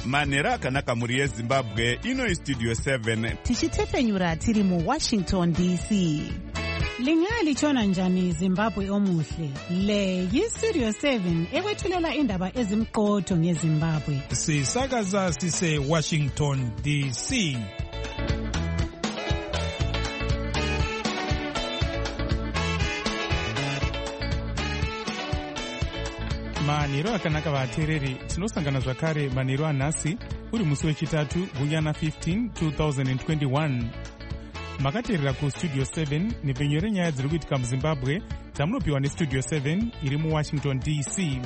manhero akanaka mhuri yezimbabwe. Ino Studio 7 tichitefenyura tiri muWashington DC. Lingalitshona njani Zimbabwe omuhle? Le yiStudio 7 ekwethulela indaba ezimqotho ngeZimbabwe. Sisakaza sise Washington DC. Manhero akanaka vateereri, tinosangana zvakare manhero anhasi uri musi wechitatu gunyana 15 2021. Makateerera kuStudio 7 nepfenyuro renyaya dziri kuitika muZimbabwe dzamunopiwa neStudio 7 iri muWashington DC.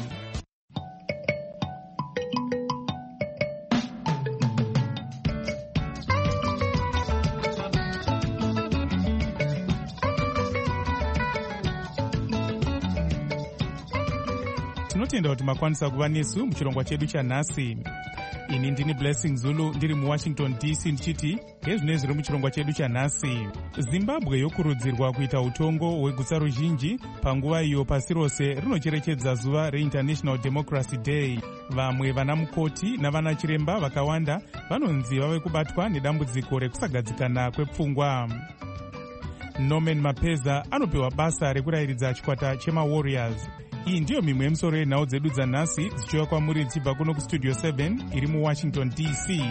Tinotenda kuti makwanisa kuva nesu muchirongwa chedu chanhasi. Ini ndini Blessing Zulu ndiri muWashington DC ndichiti ngezvine zviri muchirongwa chedu chanhasi. Zimbabwe yokurudzirwa kuita utongo hwegutsa ruzhinji panguva iyo pasi rose rinocherechedza zuva reInternational Democracy Day. Vamwe vana mukoti navana chiremba vakawanda vanonzi vave kubatwa nedambudziko rekusagadzikana kwepfungwa. Norman Mapeza anopiwa basa rekurayiridza chikwata chemaWarriors. Iyi ndiyo mimwe yemusoro yenhau dzedu dzanhasi dzichiuya kwamuri dzichibva kuno kuStudio 7 iri muWashington DC.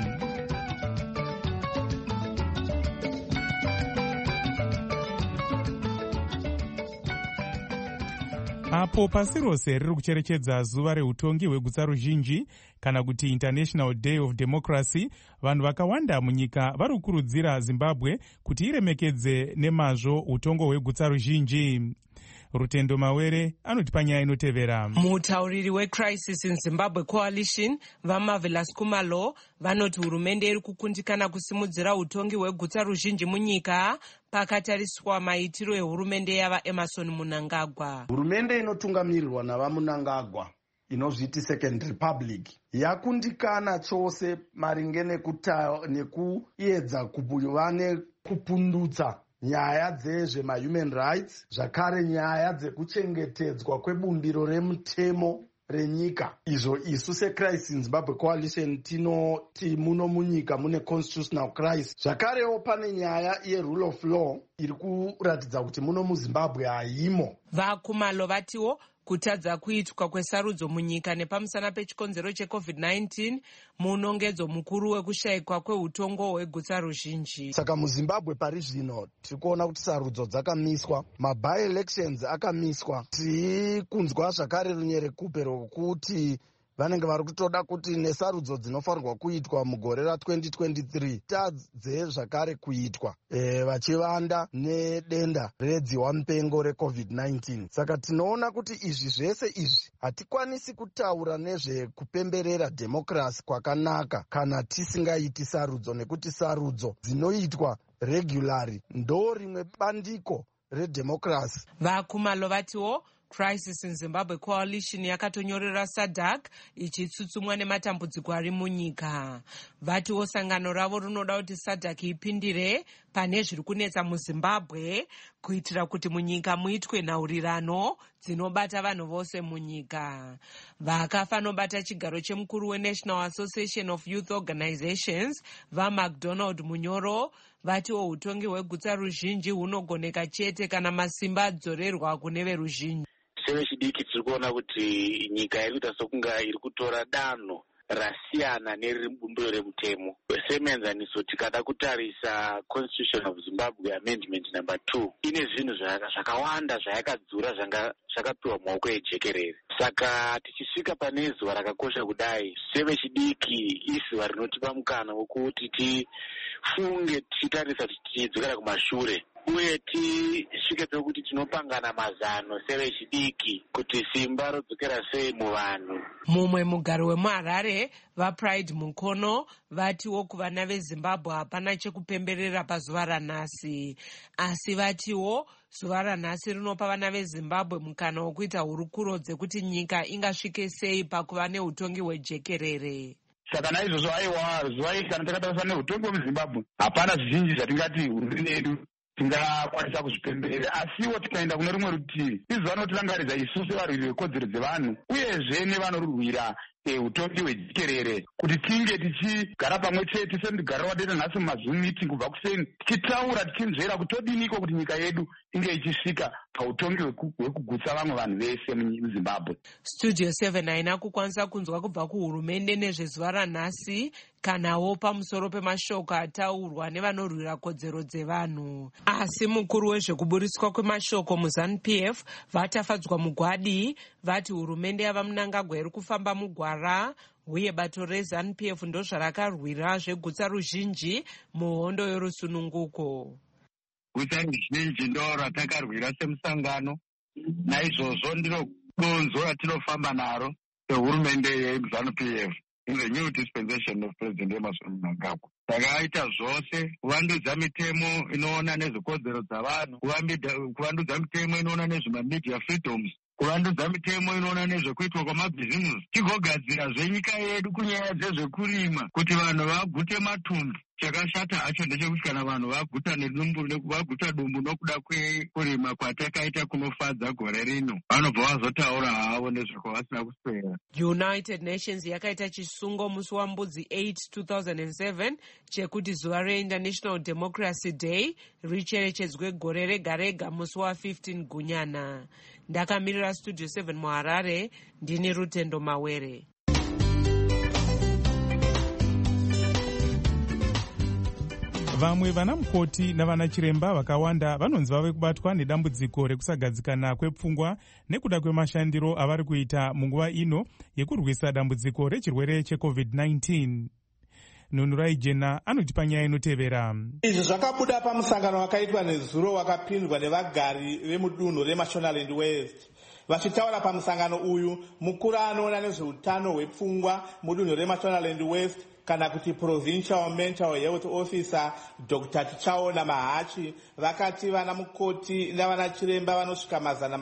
Apo pasi rose riri kucherechedza zuva reutongi hwegutsa ruzhinji kana kuti International Day of Democracy, vanhu vakawanda munyika vari kukurudzira Zimbabwe kuti iremekedze nemazvo utongo hwegutsa ruzhinji. Rutendo Mawere anotipa nyaya inotevera. Mutauriri weCrisis in Zimbabwe Coalition vaMarvelous Kumalo vanoti hurumende iri kukundikana kusimudzira utongi hwegutsa ruzhinji munyika pakatariswa maitiro ehurumende yava Emerson Mnangagwa. Hurumende inotungamirirwa navaMnangagwa inozviti Second Republic yakundikana chose maringe nekuedza kuva nekupundutsa nyaya dzezvemahuman rights, zvakare nyaya dzekuchengetedzwa kwebumbiro remutemo renyika. Izvo isu seCrisis in Zimbabwe Coalition tinoti muno munyika mune constitutional crisis. Zvakarewo pane nyaya yerule of law iri kuratidza kuti muno muZimbabwe haimo. VaKumalo vatiwo kutadza kuitwa kwesarudzo munyika nepamusana pechikonzero cheCovid-19 munongedzo mukuru wekushayikwa kweutongo hwegutsa ruzhinji. Saka muZimbabwe pari zvino tiri kuona kuti sarudzo dzakamiswa, maby-elections akamiswa. Tiri kunzwa zvakare runyerekupe rwokuti vanenge vari kutoda kuti nesarudzo dzinofanirwa kuitwa mugore ra2023 tadze zvakare kuitwa vachivanda nedenda redziwa mupengo reCovid-19. Saka tinoona kuti izvi zvese izvi hatikwanisi kutaura nezvekupemberera democracy kwakanaka kana tisingaiti sarudzo, nekuti sarudzo dzinoitwa regularly ndo rimwe bandiko redemocracy. VaKumalo vatiwo Crisis in Zimbabwe Coalition yakatonyorera SADC ichitsutsumwa nematambudziko ari munyika. Vatiwo sangano ravo rinoda kuti SADC ipindire pane zviri kunetsa muZimbabwe kuitira kuti munyika muitwe nhaurirano dzinobata vanhu vose munyika. Vakafanobata chigaro chemukuru weNational Association of Youth Organizations vaMcDonald Munyoro vatiwo utongi hwegutsa ruzhinji hunogoneka chete kana masimba adzorerwa kune veruzhinji. Sevechidiki tiri kuona kuti nyika iri kuita sokunga iri kutora danho rasiyana neriri bumbiro remutemo. Semenzaniso tikada kutarisa Constitution of Zimbabwe Amendment number 2 ine zvinhu zvakawanda zvayakadzura zvanga zvakapiwa mumaoko ejekerere. Saka tichisvika pane zuva rakakosha kudai, sevechidiki izuva rinotipa mukana wokuti tifunge tichitarisa tichidzokera kumashure uye tisvike pekuti tinopangana mazano sevechidiki kuti simba rodzokera sei muvanhu. Mumwe mugaro wemuHarare vaPride Mukono vatiwo kuvana veZimbabwe hapana chekupemberera pazuva ranhasi, asi vatiwo zuva ranhasi rinopa vana veZimbabwe mukana wokuita hurukuro dzekuti nyika ingasvike sei pakuva neutongi hwejekerere. Saka naizvozvo aiwa zuva iri kana takatarisa neutongi hwemuZimbabwe hapana zvizhinji zvatingati hurumende yedu tingakwanisa kuzvipemberera, asiwo tikaenda kune rumwe rutivi izuva rinotirangaridza isusu varwiri vekodzero dzevanhu uyezve nevanorwira utongi hwejikerere kuti tinge tichigara pamwe chete sendigara wadeta nhasi mumazoom meeting kubva kuseni tichitaura tichinzvera kuti todiniko kuti nyika yedu inge ichisvika pautongi hwekugutsa vamwe vanhu vese muzimbabwe. Studio 7 haina kukwanisa kunzwa kubva kuhurumende nezvezuva ranhasi kanawo pamusoro pemashoko ataurwa nevanorwira kodzero dzevanhu. Asi mukuru wezvekuburiswa kwemashoko muZANU-PF vatafadzwa mugwadi vati hurumende yava Mnangagwa iri kufamba mugwara uye bato reZANU-PF ndozvarakarwira zvegutsa ruzhinji muhondo yorusununguko. Gutsa ruzhinji ndo ratakarwira semusangano, naizvozvo ndiro donzo ratinofamba naro sehurumende yeZANU-PF in the new dispensation of President Emmerson Mnangagwa. Takaita zvose kuvandudza mitemo inoona nezvekodzero dzavanhu, kuvandudza mitemo inoona nezvemamedia freedoms, kuvandudza mitemo inoona nezvekuitwa kwamabhizimusi, tigogadzira zvenyika yedu kunyaya dzezvekurima kuti vanhu vagute matumbu. Chakashata hacho ndechekuti kana vanhu vaguta dumbu nokuda kwekurima kwatakaita kunofadza gore rino, vanobva vazotaura havo nezvekwavasina kuswera. United Nations yakaita chisungo musi waMbudzi 8, 2007 chekuti zuva reInternational Democracy Day richerechedzwe gore rega rega musi wa15 Gunyana. Ndakamirira Studio 7 muHarare, ndini Rutendo Mawere. Vamwe vana mukoti navana chiremba vakawanda vanonzi vave kubatwa nedambudziko rekusagadzikana kwepfungwa nekuda kwemashandiro avari kuita munguva ino yekurwisa dambudziko rechirwere cheCovid-19. Nunurai Jena anotipa nyaya inotevera. Izvi zvakabuda pamusangano wakaitwa nezuro wakapindwa nevagari vemudunhu reMashonaland West. Vachitaura pamusangano uyu, mukuru anoona nezveutano hwepfungwa mudunhu reMashonaland West kana kuti Provincial Mental Health Officer Dr. Tichaona Mahachi vakati vana mukoti navana chiremba vanosvika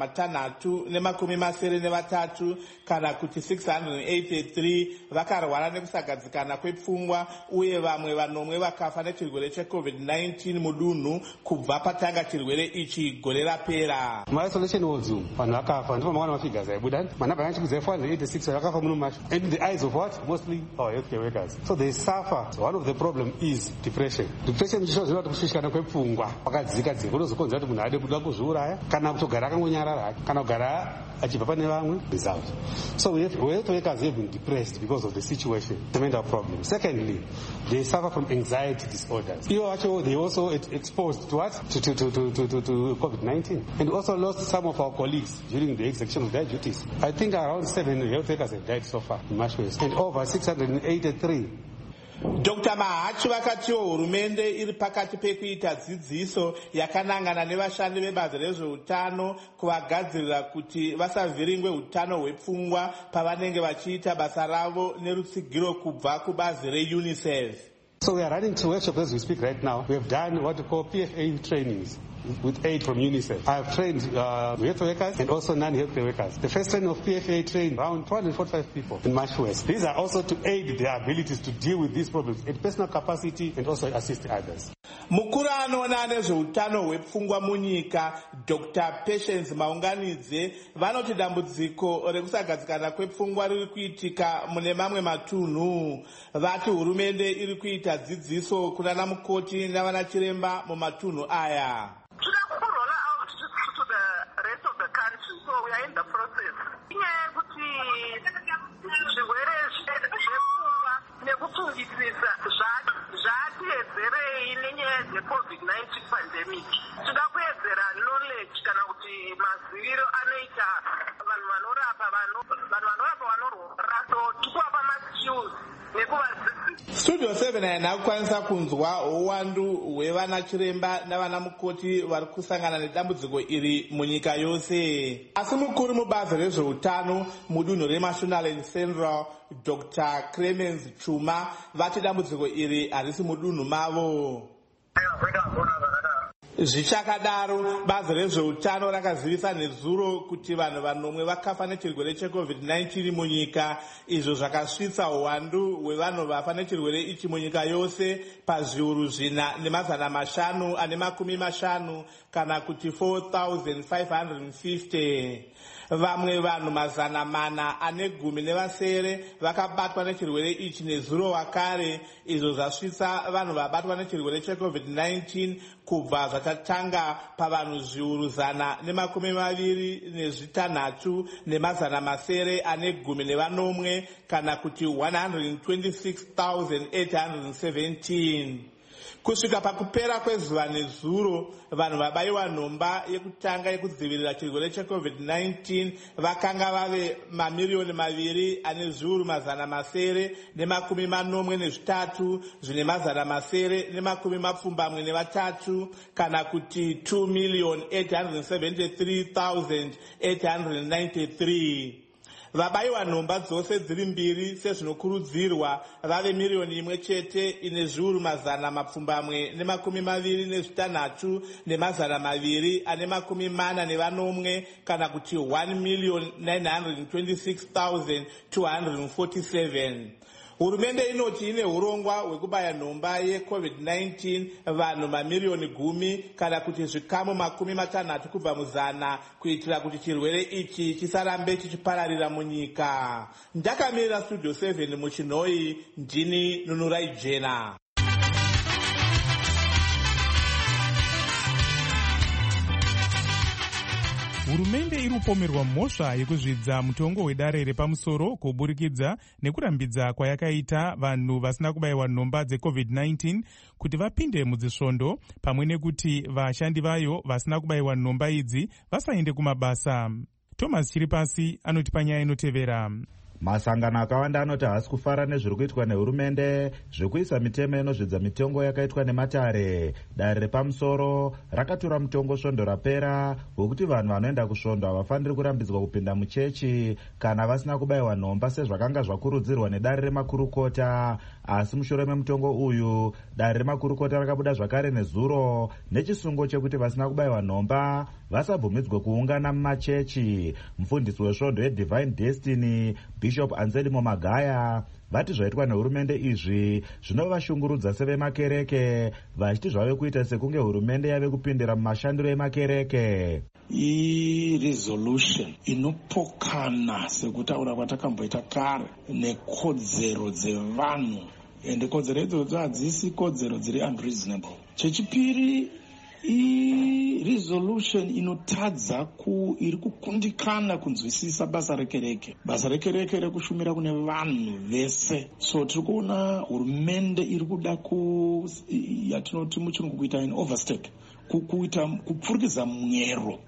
393 kana kuti 683 vakarwara nekusagadzikana kwepfungwa uye vamwe vanomwe vakafa nechirwere cheCovid-19 mudunhu kubva patanga chirwere ichi gore rapera. Isolation wards vanhu vakafa ndipo mwana mafigures aibuda manamba yanchikudza 486 vakafa muno macho, and in the eyes of what? Mostly our healthcare workers. So they suffer. So one of the problem is depression. Depression ndichozvinoita kuti kushushikana kwepfungwa kwakadzika dziko kunozokonzera kuti munhu ade kuda kuzviuraya kana kutogara akangonyarara hake kana kugara achibva pane vamwe result. So health workers have been depressed because of the situation. It's a mental problem. Secondly, they suffer from anxiety disorders. They also exposed to what? To COVID-19, and also lost some of our colleagues during the execution of their duties. I think around 7 health workers have died so far in Mashwes, and over 683. Dr. Mahachi vakatiwo hurumende iri pakati pekuita dzidziso yakanangana nevashandi vebazi rezveutano kuvagadzirira kuti vasavhiringwe utano hwepfungwa pavanenge vachiita basa ravo nerutsigiro kubva kubazi reUNICEF. So we are running two workshops as we speak right now. We have done what we call PFA trainings with aid from UNICEF. I have trained health workers and also non-health workers. The first training of PFA trained around 245 people in March West. These are also to aid their abilities to deal with these problems in personal capacity and also assist others. Mukuru anoona nezveutano hwepfungwa munyika Dr. Patience Maunganidze vanoti dambudziko rekusagadzikana kwepfungwa riri kuitika mune mamwe matunhu. Vati hurumende iri kuita dzidziso kunana mukoti navana chiremba mumatunhu aya. zvatiedzerei nenyaya dzeCovid-19 pandemic. Tinoda kuedzera knowledge kana kuti maziviro anoita vanhu vanorapa vanorwara, so tikuvapa maskills nekuvadzidzisa. Studio 7 haina kukwanisa kunzwa uwandu hwevana chiremba navana mukoti vari kusangana nedambudziko iri munyika yose. Asi mukuru mubazi rezveutano mudunhu reMashonaland Central Dr. Clemens Chuma vati dambudziko iri harisi mudunhu mavo. Zvichakadaro, bazi rezveutano rakazivisa nezuro kuti vanhu vanomwe vakafa nechirwere cheCovid-19 munyika, izvo zvakasvitsa uwandu hwevanhu vafa nechirwere ichi munyika yose pazviuru 4,550 kana kuti 4,550. Vamwe vanhu 410 vakabatwa nechirwere ichi nezuro wakare, izvo zvasvitsa vanhu vabatwa nechirwere cheCovid-19 kubva zvachatanga pavanhu zviuru 126,910 kana kuti 126,817. Kusvika pakupera kwezuva nezuro, vanhu vabayiwa nhomba yekutanga yekudzivirira chirwere cheCovid-19 vakanga vave 2,943,000 zvine 973 kana kuti 2,873,893. Vabayiwa nhomba dzose dziri mbiri sezvinokurudzirwa vave 1,000,000 ine zviuru 426,240 kana kuti 1,926,247. Hurumende inoti ine urongwa hwekubaya nhomba yeCovid-19 vanhu 10,000,000 kana kuti zvikamu 60 kubva muzana kuitira kuti chirwere ichi chisarambe chichipararira munyika. Ndakamirira Studio 7 muChinoi, ndini Nunurai Jena. Hurumende iri kupomerwa mhosva yekuzvidza mutongo wedare repamusoro kuburikidza nekurambidza kwayakaita vanhu vasina kubayiwa nhomba dzeCovid-19 kuti vapinde mudzisvondo, pamwe nekuti vashandi vayo vasina kubayiwa nhomba idzi vasaende kumabasa. Thomas Chiripasi anoti panyaya inotevera. Masangano akawanda anoti haasi kufara nezviri kuitwa nehurumende zvekuisa mitemo inozvidza mitongo yakaitwa nematare. Dare repamusoro rakatora mutongo svondo rapera wekuti vanhu vanoenda kusvondo havafaniri kurambidzwa kupinda muchechi kana vasina kubayiwa nhomba sezvakanga zvakurudzirwa nedare remakurukota. Asi mushure memutongo uyu, dare remakurukota rakabuda zvakare nezuro nechisungo chekuti vasina kubayiwa nhomba vasabvumidzwe kuungana mumachechi. Mufundisi wesvondo yeDivine Destiny Bishop Anselmo Magaya vati zvaitwa nehurumende izvi zvinovashungurudza sevemakereke, vachiti zvave kuita sekunge hurumende yave kupindira mumashandiro emakereke. Resolution inopokana sekutaura kwatakamboita kare nekodzero dzevanhu, ende kodzero idzodzo hadzisi kodzero dziri unreasonable. Chechipiri, resolution inotadza iri kukundikana kunzwisisa basa rekereke rekushumira kune vanhu vese. So tiri kuona hurumende iri kuda yatinoti muchirungu kuita overstep, kupfurikidza mwero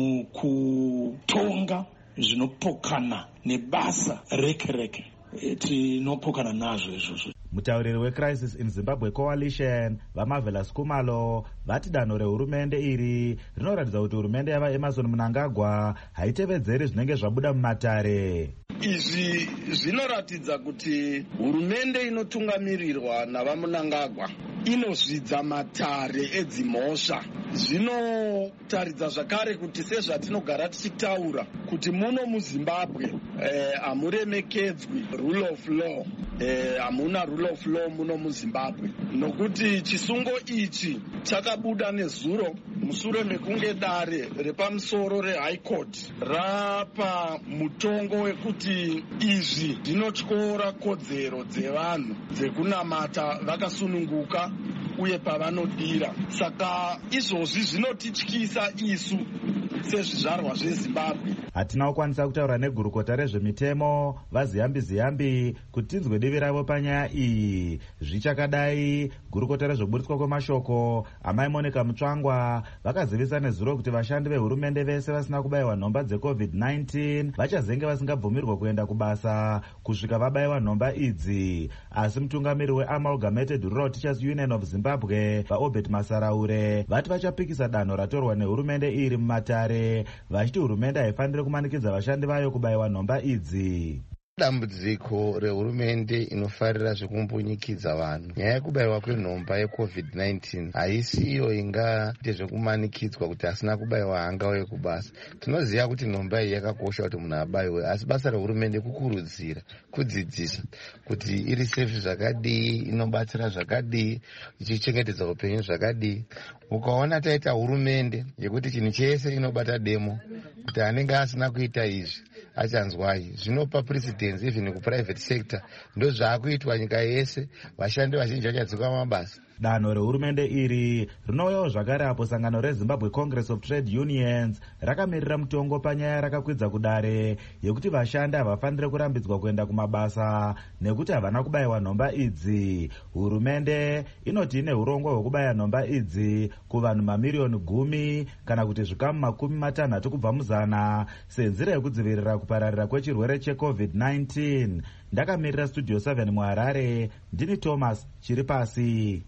mukutonga zvinopokana nebasa rekereke. Tinopokana nazvo izvozvo. Mutauriri weCrisis in Zimbabwe Coalition vaMarvelous Kumalo vati danho rehurumende iri rinoratidza kuti hurumende yavaEmerson Mnangagwa haitevedzeri zvinenge zvabuda mumatare. Izvi zvinoratidza kuti hurumende inotungamirirwa navaMnangagwa inozvidza matare edzimhosva. Zvinotaridza zvakare kuti sezvatinogara tichitaura kuti muno muZimbabwe hamuremekedzwi rule of law, hamuna rule of law muno muZimbabwe, nokuti chisungo ichi chakabuda nezuro mushure mekunge dare repamusoro reHigh Court rapa mutongo wekuti izvi zvinotyora kodzero dzevanhu dzekunamata vakasununguka uye pavanodira. Saka izvozvi zvinotityisa isu sezvizvarwa zveZimbabwe. Hatina kukwanisa kutaura negurukota rezvemitemo vaZiyambi kuti tinzwe divi ravo panyaya iyi. Zvichakadai, gurukota rezvoburitswa kwemashoko amai Monica Mutsvangwa vakazivisa nezuro kuti vashandi vehurumende vese vasina kubayiwa nhomba dzeCovid-19 vachazenge vasingabvumirwa kuenda kubasa kusvika vabayiwa nhomba idzi. Asi mutungamiri weAmalgamated Rural Teachers Union of Zimbabwe vaObert Masaraure vati vachapikisa danho ratorwa nehurumende iri mumatare, vachiti hurumende haifaniri kumanikidza vashandi vayo kubayiwa nhomba idzi. dambudziko rehurumende inofarira zvekumbonyikidza vanhu. Nyaya yekubayiwa kwenhomba yecovid-19 haisi iyo ingaite zvekumanikidzwa kuti asina kubayiwa haangauye kubasa. Tinoziva kuti nhomba iyi yakakosha kuti munhu abayiwe, asi basa rehurumende kukurudzira, kudzidzisa kuti iri sefi zvakadii, inobatsira zvakadii, ichichengetedza upenyu zvakadii. Ukaona taita hurumende yekuti chinhu chese inobata demo kuti anenge asina kuita izvi achanzwai, zvinopa precedence even kuprivate sector. Ndo zvaakuitwa nyika yese, vashandi vazhinji vachadzoka mabasa. Danho rehurumende iri rinouyawo zvakare apo sangano reZimbabwe Congress of Trade Unions rakamirira mutongo panyaya rakakwidza kudare yekuti vashandi havafaniri kurambidzwa kuenda kumabasa nekuti havana kubayiwa nhomba idzi. Hurumende inoti ine urongwa hwekubaya nhomba idzi kuvanhu mamiriyoni 10 kana kuti zvikamu 60 kubva muzana senzira yekudzivirira kupararira kwechirwere cheCovid-19. Ndakamirira Studio 7 muHarare, ndini Thomas Chiripasi.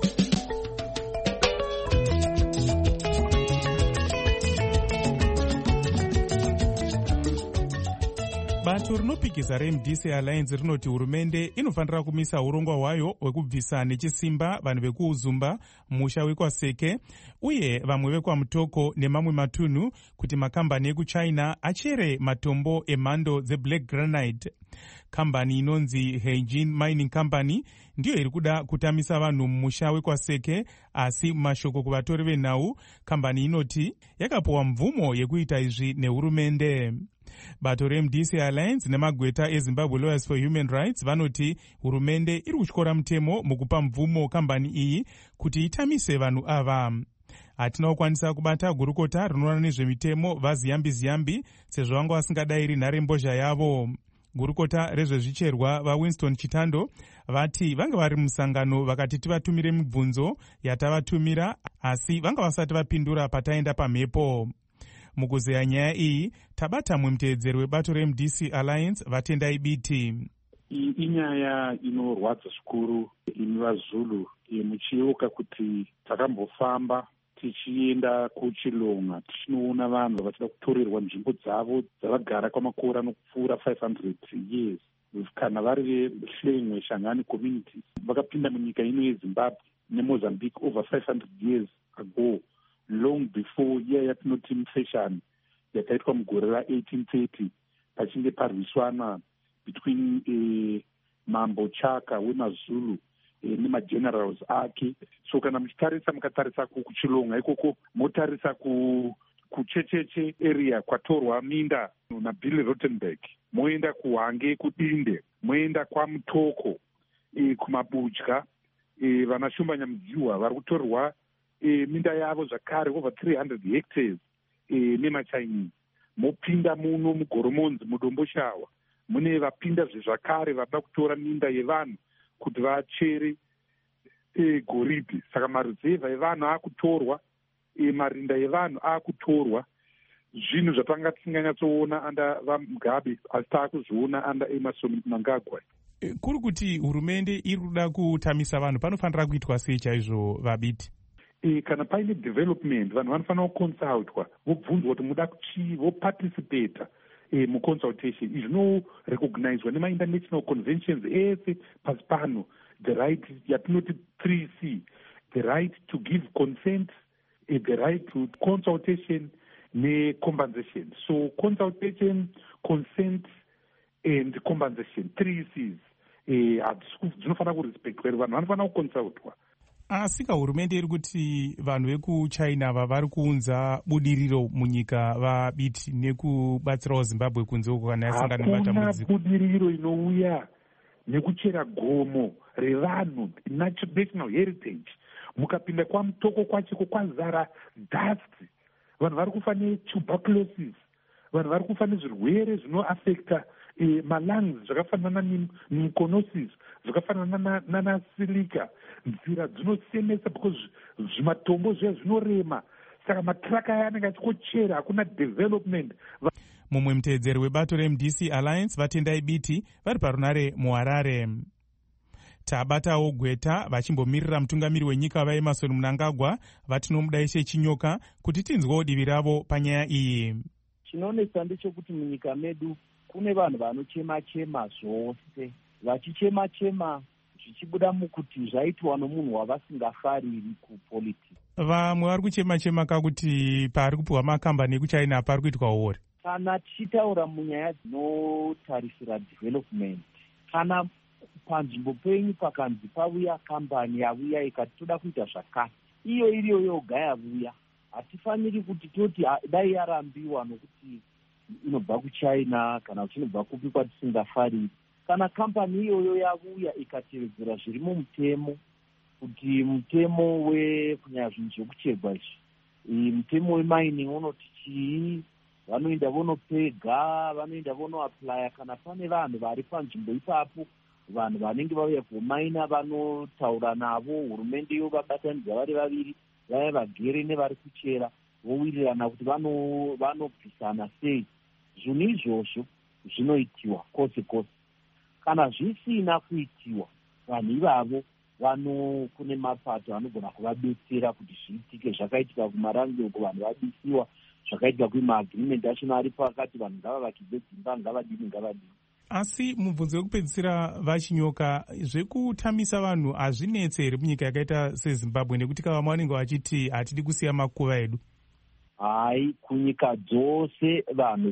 Bato rinopikisa reMDC Alliance rinoti hurumende inofanira kumisa urongwa hwayo hwekubvisa nechisimba vanhu vekuuzumba musha wekwaseke uye vamwe vekwamutoko nemamwe matunhu kuti makambani ekuchina achere matombo emhando dzeBlack Granite. Kambani inonzi Heijin Mining Company ndiyo iri kuda kutamisa vanhu mumusha wekwaseke, asi mashoko kuvatori venhau, kambani inoti yakapiwa mvumo yekuita izvi nehurumende. Bato reMDC Alliance nemagweta eZimbabwe Lawyers for Human Rights vanoti hurumende iri kutyora mutemo mukupa mvumo kambani iyi kuti itamise vanhu ava. Hatina kukwanisa kubata gurukota rinoona nezvemitemo vaZiyambi sezvo vanga vasingadayiri nharembozha yavo. Gurukota rezvezvicherwa vaWinston Chitando vati vanga vari musangano vakati tivatumire mibvunzo yatavatumira, asi vanga vasati vapindura pataenda pamhepo. Mukuzeya nyaya iyi tabata mumutevedzeri webato reMDC Alliance Vatendai Biti. Inyaya inorwadza zvikuru imi vaZulu, muchiyeuka kuti takambofamba tichienda kuChilonga tichinoona vanhu vachida kutorerwa nzvimbo dzavo dzavagara kwamakore anopfuura 500 years kana vari veHlengwe Shangani communities vakapinda munyika ino yeZimbabwe neMozambique over 500 years ago, long before iya yatinoti inflation yakaitwa mugore ra1830 pachinge parwiswana between Mambo Chaka wemaZulu nemagenerals ake. So kana mukatarisa kuChilonga ikoko motarisa kuchecheche area kwatorwa minda naBilly Rottenberg, moenda kuHwange kuDinde, moenda kwaMutoko kumabudya vana Shumba Nyamudziwa vari kutorwa minda yavo zvakare over 300 hectares nemaChinese. Mopinda muno muGoromonzi muDomboshawa mune vapinda zvezvakare vada kutora minda yevanhu kuti vachere goridhe. Saka maruzevha evanhu akutorwa, marinda evanhu akutorwa, zvinhu zvatanga tisinganyatsoona anda vaMugabe asi taakuzviona anda Emmerson Mnangagwa. Kuri kuti hurumende iri kuda kutamisa vanhu panofanira kuitwa sei chaizvo Vabiti? Kana paine development vanhu vanofanira kuconsultwa, vobvunzwa kuti muda kuchii, voparticipata muconsultation. Izvi zvinorecognizwa nemainternational conventions ese pasi pano. The right yatinoti 3C, the right to give consent, the right to consultation ne-compensation. So consultation, consent and compensation, 3Cs. Dzinofanira kurespectwa, vanhu vanofanira kuconsultwa. Asi hurumende iri kuti vanhu vekuChina vari kuunza budiriro munyika Vabiti nekubatsirawo Zimbabwe kunze uko kana yasangana nematambudziko. Hakuna budiriro inouya nekuchera gomo revanhu, national heritage. Mukapinda kwaMutoko kwachiko kwazara dust. Vanhu vari kufa netuberculosis, vanhu vari kufa nezvirwere zvinoaffecta malungs zvakafanana nemuconosis, zvakafanana nanasilica. Nzira dzinosemesa because zvimatombo zviya zvinorema. Saka matraka aya anenge achikochera, hakuna development. Mumwe mutevedzeri webato reMDC Alliance Vatendai Biti vari parunare muHarare. Tabatawo gweta vachimbomirira mutungamiri wenyika vaEmmerson Mnangagwa vatinomuda ishe Chinyoka kuti tinzwewo divi ravo panyaya iyi. Chinoonesa ndechekuti munyika medu kune vanhu vanochema-chema zvose, vachichema-chema zvichibuda mukuti zvaitwa nomunhu wavasingafariri kupolitics. Vamwe vari kuchema-chema kakuti pari kupiwa makambani ekuchina pari kuitwa uori. Kana tichitaura munyaya dzinotarisira development, kana panzvimbo penyu pakanzi pauya kambani yavuya ikati toda kuita zvakati, iyo iriyo yoga yavuya, hatifaniri kuti toti dai yarambiwa nokuti inobva kuchina kana kuti inobva kupi kwatisingafariri. Kana kambani iyoyo yavuya ikatevedzera zviri mumutemo, kuti mutemo kunyanya zvinhu zvekucherwa izvi, mutemo wemining unoti chii, vanoenda vonopega, vanoenda vonoaplya. Kana pane vanhu vari panzvimbo ipapo, vanhu vanenge vauya kumaina vanotaura navo, hurumende yovabatanidza vari vaviri, vaya vagere nevari kuchera, vowirirana kuti vanobvisana sei. Zvinhu izvozvo zvinoitiwa kwose kwose. Kana zvisina kuitiwa, vanhu ivavo kune mapato anogona kuvabetsera kuti zviitike. Zvakaitika kumarangiroko, vanhu vabisiwa. Zvakaitika kumaagreement achino ari pakati, vanhu ngavavakidze dzimba, ngavadini. Asi mubvunzo wekupedzisira vachinyoka, zvekutamisa vanhu hazvinetse here munyika yakaita sezimbabwe, nekuti vamwe vanenge vachiti hatidi kusiya makuva edu? Hai, kunyika dzose vanhu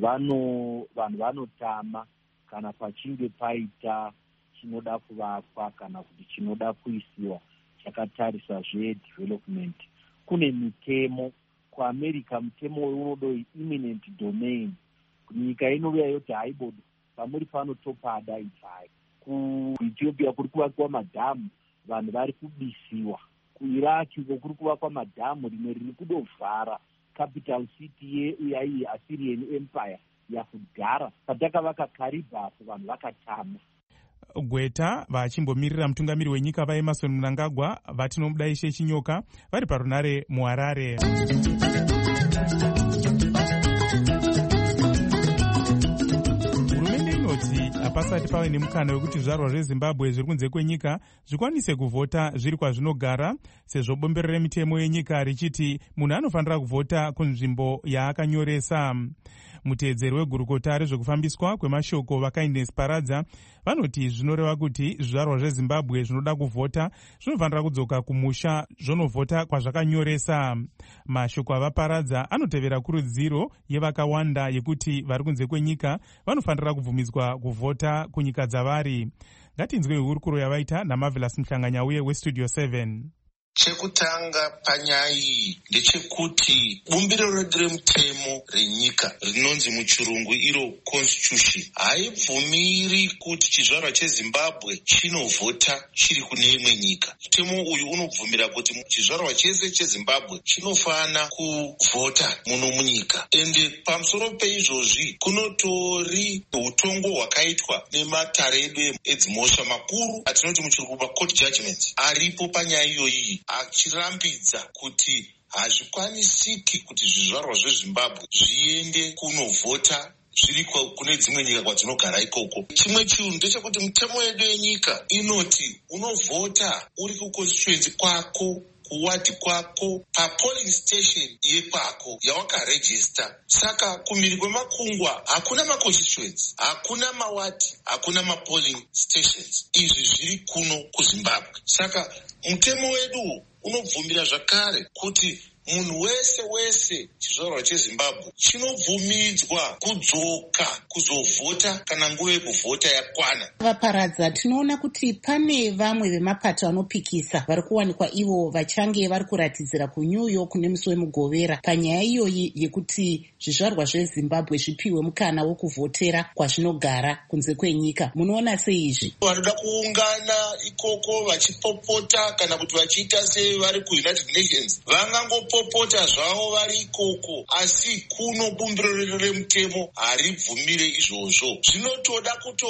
vanotama kana pachinge paita chinoda kuvakwa kana kuti chinoda kuisiwa chakatarisa zvedevelopment. Kune mitemo kuAmerica, mutemo unodoi imminent domain. Nyika inouya yoti haibodo pamuri pano topada ibvai. KuEthiopia kuri kuvakwa madhamu, vanhu vari kubisiwa. KuIraq kuri kuvakwa madhamu, rimwe riri kudovhara capital city yeAssyrian Empire yakudhara. Patakavaka Karibapo, vanhu vakatama. Gweta vachimbomirira mutungamiri wenyika vaEmerson Mnangagwa vatinomuda Ishe Chinyoka vari parunare muHarare. Hurumende inoti hapasati pave nemukana wekuti zvizvarwa zveZimbabwe zviri kunze kwenyika zvikwanise kuvhota zviri kwazvinogara, sezvo bombero remitemo yenyika richiti munhu anofanira kuvhota kunzvimbo yaakanyoresa. Muteedzeri wegurukota rezvekufambiswa kwemashoko vaKindness Paradza vanoti zvinoreva kuti zvizvarwa zveZimbabwe zvinoda kuvhota zvinofanira kudzoka kumusha zvonovhota kwazvakanyoresa. Mashoko avaParadza anotevera kurudziro yevakawanda yekuti vari kunze kwenyika vanofanira kubvumidzwa kuvhota kunyika dzavari. Ngatinzwe hurukuro yavaita naMarvelous Mhlanganyauye weStudio 7. Chekutanga panyaya iyi ndechekuti bumbiro redu remutemo renyika rinonzi muchirungu iro constitution haibvumiri kuti chizvarwa cheZimbabwe chinovhota chiri kune imwe nyika. Mutemo uyu unobvumira kuti chizvarwa chese cheZimbabwe chinofana kuvhota muno munyika. Ende pamusoro peizvozvi kunotori utongo hwakaitwa nematare edu edzimhosva makuru atinoti muchirungu macourt judgments aripo panyaya iyoyi, achirambidza kuti hazvikwanisiki kuti zvizvarwa zveZimbabwe zviende kunovhota zviri kune dzimwe nyika kwadzinogara ikoko. Chimwe chinhu ndechekuti mutemo yedu yenyika inoti unovhota uri kuconstituency kwako, kuwadi kwako, papolling station yekwako yawakarejista. Saka kumhiri kwemakungwa hakuna maconstituency, hakuna mawadi, hakuna mapolling stations. Izvi zviri kuno kuZimbabwe. Saka mutemo wedu unobvumira zvakare kuti munhu wese chizvarwa cheZimbabwe chinobvumidzwa kudzoka kuzovhota kana nguva yekuvhota yakwana. Vaparadza, tinoona kuti pane vamwe vemapato anopikisa vari kuwanikwa ivo vachange vari kuratidzira kuNew York nemusi wemugovera panyaya iyoyi yekuti zvizvarwa zveZimbabwe zvipiwe mukana wokuvhotera kwazvinogara kunze kwenyika. Munoona sei izvi? Vanoda kuungana ikoko vachipopota kana kuti vachiita sevari kuUnited Nations vangangopopota zvavo vari ikoko, asi kuno bumbiro remutemo haribvumire izvozvo. Zvinotoda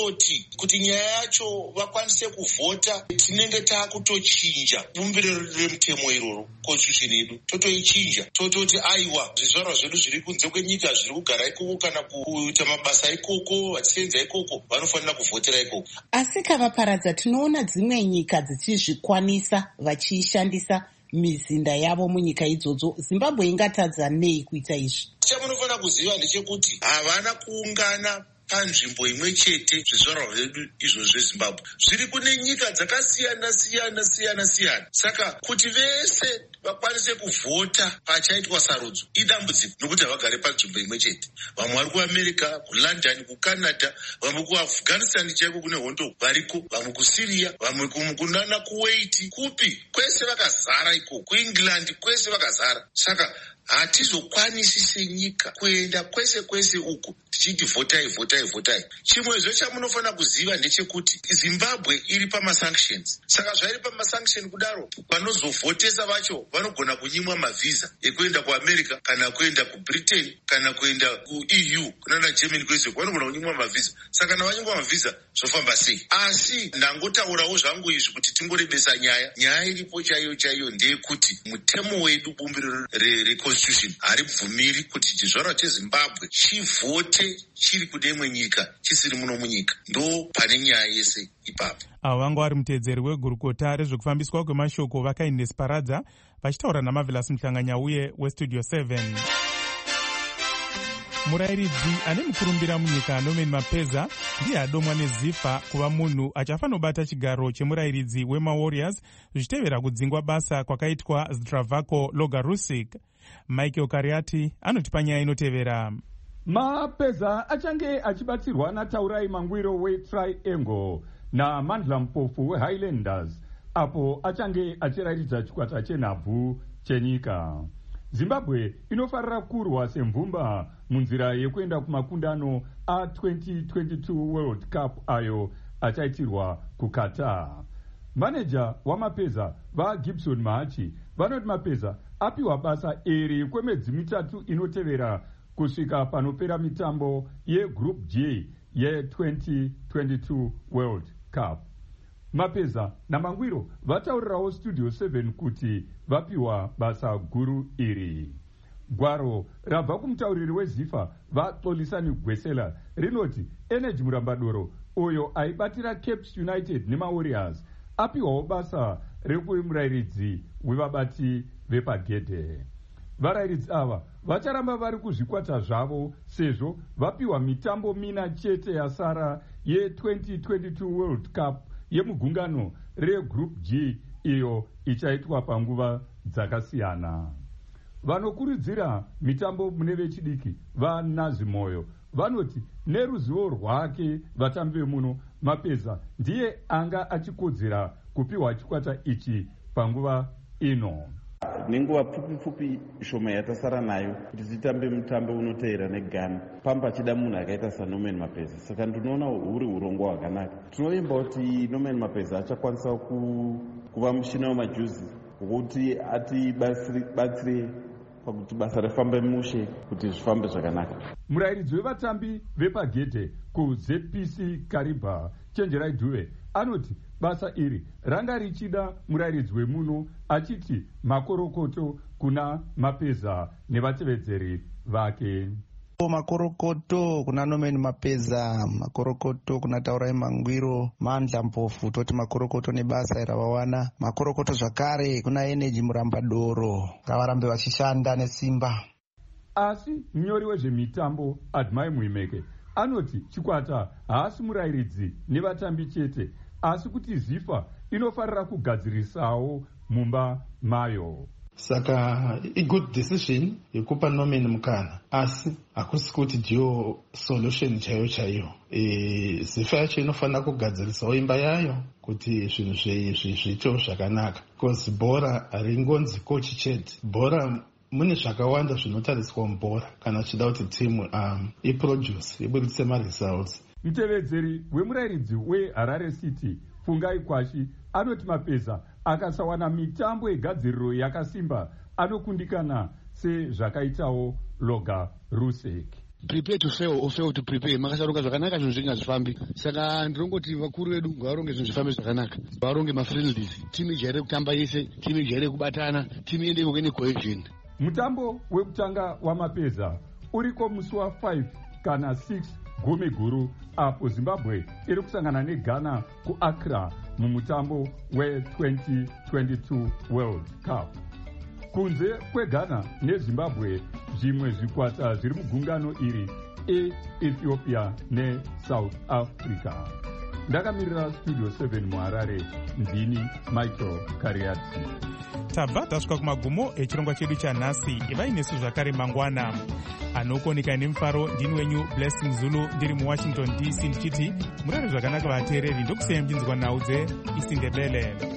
kuti nyaya yacho vakwanise kuvhota, tinenge taakutochinja bumbiro remutemo iroro constitution yedu, totoichinja tototi aiwa zvizvarwa zvedu zviri kunze kwenyika zviri kugara ikoko kana kuita mabasa ikoko vachisenza ikoko vanofanira kuvhotera ikoko. Asi kavaparadza, tinoona dzimwe nyika dzichizvikwanisa vachiishandisa mizinda yavo munyika idzodzo. Zimbabwe ingatadza nei kuita izvi? Chamunofanira kuziva ndechekuti havana kuungana panzvimbo imwe chete zvizvarwa zvedu izvo zvezimbabwe zviri kune nyika dzakasiyana. Saka kuti vese vakwanise kuvhota pachaitwa sarudzo idambudziko, nokuti havagare panzvimbo imwe chete. Vamwe vari kuamerica, kulondon, kucanada, vamwe kuafghanistan chaiko kune hondo variko, vamwe kusyria, vamwe kunana kuwait, kupi kwese vakazara iko, kuengland kwese vakazara. Saka hatizokwanisi senyika kuenda kwese uku tichiti vhotai. Chimwezvo chamunofanira kuziva ndechekuti Zimbabwe iri pamasanctions. Saka zvairi pamasanction kudaro, vanozovhotesa vacho vanogona kunyimwa mavhisa ekuenda kuamerica kana kuenda kubritain kana kuenda kuEU kunana Germany kwese vanogona kunyimwa mavhisa. Saka kana vanyimwa mavhisa zvofamba sei? Asi ndangotaurawo zvangu izvi kuti tingorebesa nyaya iripo chaiyo ndeyekuti mutemo wedu bumbiro reconstitution haribvumiri kuti chizvarwa chezimbabwe chivhote chiri kune imwe nyika chisiri muno munyika. Ndo pane nyaya yese ipapo. Avo vanga vari mutedzeri wegurukota rezvekufambiswa kwemashoko vakaindes paradza vachitaura namavelas muhlanganyauye westudio 7. Murayiridzi ane mukurumbira munyika Norman Mapeza ndiye adomwa nezifa kuva munhu achafanobata chigaro chemurayiridzi wemawarriors zvichitevera kudzingwa basa kwakaitwa Zdravko Logarusik. Michael Kariati anoti panyaya inotevera. Mapeza achange achibatsirwa naTaurai Mangwiro weTriangle naMandla Mpofu weHighlanders apo achange achirayiridza chikwata chenhabvu chenyika. Zimbabwe inofarira kurwa semvumba munzira yekuenda kumakundano a2022 World Cup ayo achaitirwa kuQatar. Maneja wamapeza vaGibson Mahachi vanoti Mapeza apiwa basa iri kwemedzi mitatu inotevera kusvika panopera mitambo yeGroup J ye2022 World Cup. Mapeza naMangwiro vataurirawo Studio 7 kuti vapiwa basa guru iri. Gwaro rabva kumutauriri weZifa vaXolisani Gwesela rinoti Energy Murambadoro uyo aibatira Cape United nemaWarriors apiwawo basa rekuve murayiridzi wevabati vepagedhe. Varayiridzi ava vacharamba vari kuzvikwata zvavo sezvo vapiwa mitambo mina chete yasara ye2022 World Cup yemugungano reGroup G iyo ichaitwa panguva dzakasiyana. Vanokurudzira mitambo mune vechidiki vaNazimoyo vanoti neruzivo rwake vatambi vemuno Mapeza ndiye anga achikodzera kupiwa chikwata ichi panguva ino. Nenguva pfupi shoma yatasara nayo kuti titambe mutambo unoteera neGhana pamba chida munhu akaita saNorman Mapeza. Saka ndinoona huri urongo hwakanaka. Tinovimba kuti Norman Mapeza achakwanisa kuva mushina wemajuzi wokuti atibatsire pakuti basa rifambe mushe kuti zvifambe zvakanaka. Murayiridzi wevatambi vepagedhe kuZPC Kariba Chenjerai Dhuve anoti basa iri ranga richida murayiridzi wemuno achiti makorokoto kuna Mapeza nevatevedzeri vake. Makorokoto kuna Norman Mapeza, makorokoto kuna Taurai Mangwiro, Mandla Mpofu toti makorokoto nebasa ravawana, makorokoto zvakare kuna Energy Murambadoro ngavarambe vachishanda nesimba. Asi mnyori wezvemitambo Admai Muimeke anoti chikwata haasi murayiridzi nevatambi chete asi kuti Zifa inofarira kugadzirisawo mumba mayo. Saka good decision yekupa Norman mukana asi hakusi kuti ndiyo solution chaiyo. Zifa yacho inofanira kugadzirisawo imba yayo kuti zvinhu zviito zvakanaka, because bhora haringonzi kochi chete. Bhora mune zvakawanda zvinotariswa mubhora kana chida kuti timu iproduce ibudise maresults. Mutevedzeri wemurayiridzi weHarare City Fungai Kwashi anoti Mapeza akasawana mitambo yegadziriro yakasimba anokundikana sezvakaitawo Logarusik. Prepare to fail or fail to prepare. Makasaronga zvakanaka zvinhu zvingazvifambi. Saka ndinongoti vakuru vedu ngavaronge zvinhu zvifambe zvakanaka. Varonge mafriendlies. Timu ijaire kutamba yese, timu ijaire kubatana, timu iende kune cohesion. Mutambo wekutanga wamapeza uriko musi wa5 kana 6 gumi guru apo Zimbabwe iri kusangana neGhana kuAccra mumutambo we2022 World Cup. Kunze kweGhana neZimbabwe zvimwe zvikwata zviri mugungano iri eEthiopia neSouth Africa. Ndakamirira Studio 7 muHarare, ndini Michael Kariati. Tabva tasvika kumagumo echirongwa chedu chanhasi. Ivai nesu zvakare mangwana. Anokuoneka nemufaro ndini wenyu Blessing Zulu ndiri muWashington DC ndichiti murare zvakanaka vateereri, ndokusiyai muchinzwa nhau dzeIsindebele.